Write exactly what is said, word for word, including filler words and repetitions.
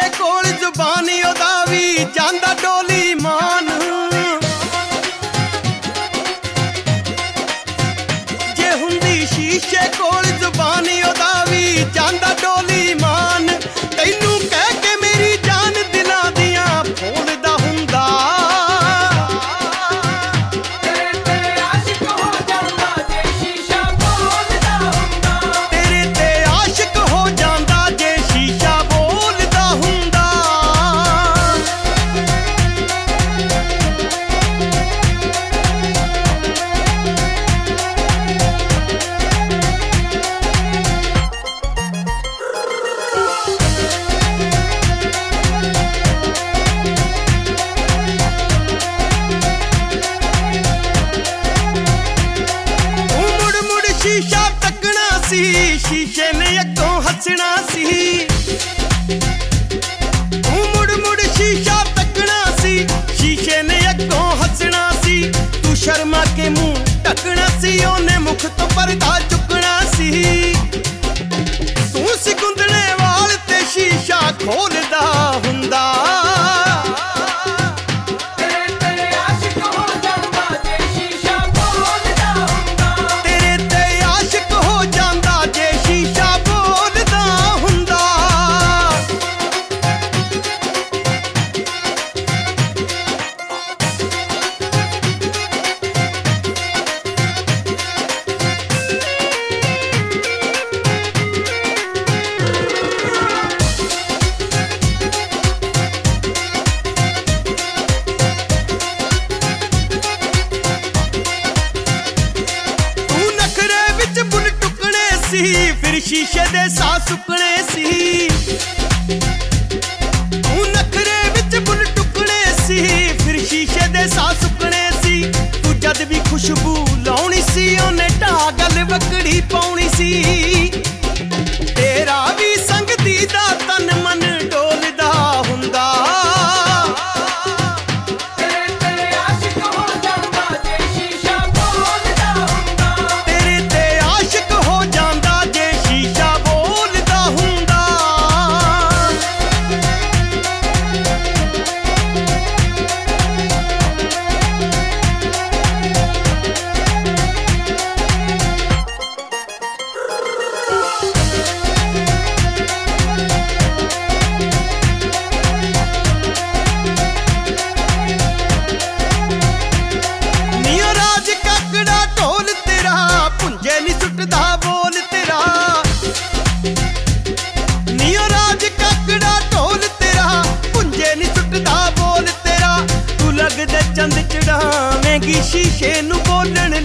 ਕੋਲ ਜ਼ੁਬਾਨ ਉਹਦਾ ਵੀ ਜਾਂਦਾ ਡੋਲੀ ਮਾਨ। ਜੇ ਹੁੰਦੀ ਸ਼ੀਸ਼ੇ ਕੋਲ ਜ਼ੁਬਾਨ ਉਹਦਾ ਵੀ ਜਾਂਦਾ ਡੋਲੀ ਮਾਨ। ਤੈਨੂੰ ਕਹਿ ਕੇ ਮੇਰੀ ਜਾਨ ਦਿਲਾਂ ਦੀਆਂ ਫੋਲਦਾ ਹੁੰਦਾ। ਤੇਰੇ ਤੇ ਆਸ਼ਿਕ ਹੋ ਜਾਂਦਾ ਜੇ ਸ਼ੀਸ਼ਾ ਬੋਲਦਾ ਹੁੰਦਾ। ਤੇਰੇ ਤੇ ਆਸ਼ਿਕ ਹੋ ਜਾਂਦਾ ਜੇ ਸ਼ੀਸ਼ਾ ਬੋਲਦਾ ਹੁੰਦਾ। ਸ਼ੀਸ਼ਾ ਤੱਕਣਾ ਸੀ ਸ਼ੀਸ਼ੇ ਨੇ ਅੱਗੋਂ ਹੱਸਣਾ ਸੀ। ਤੂੰ ਮੁੜ ਮੁੜ ਸ਼ੀਸ਼ਾ ਤੱਕਣਾ ਸੀ ਸ਼ੀਸ਼ੇ ਨੇ ਅੱਗੋਂ ਹੱਸਣਾ ਸੀ। ਤੂੰ ਸ਼ਰਮਾ ਕੇ ਮੂੰਹ ਢੱਕਣਾ ਸੀ ਉਹਨੇ ਮੁਖ ਤੋਂ ਪਰਦਾ ਚੁੱਕਣਾ ਸੀ। ਤੂੰ ਸਿਕੁੰਦਣੇ ਵਾਲ ਤੇ ਸ਼ੀਸ਼ਾ ਖੋਲਦਾ ਹੁੰਦਾ। ਫਿਰ ਸ਼ੀਸ਼ੇ ਦੇ ਸਾਹ ਸੁੱਕਣੇ ਸੀ। ਤੂੰ ਨਖਰੇ ਵਿੱਚ ਬੁੱਲ ਟੁੱਕਣੇ ਸੀ ਫਿਰ ਸ਼ੀਸ਼ੇ ਦੇ ਸਾਹ ਸੁੱਕਣੇ ਸੀ। ਤੂੰ ਜਦ ਵੀ ਖੁਸ਼ਬੂ ਲਾਉਣੀ ਸੀ ਉਹਨੇ ਢਾਹ ਗੱਲ ਵਕੜੀ ਪਾਉਣੀ ਸੀ। ਤੇਰਾ ਵੀ ਸੰਗਤੀ ਦਾ ਤਨ ਮਨ ਡੋਲਦਾ ਹੁੰਦਾ। ਚੰਦ ਚੜਾਵੇਂਗੀ ਸ਼ੀਸ਼ੇ ਨੂੰ ਬੋਲਣ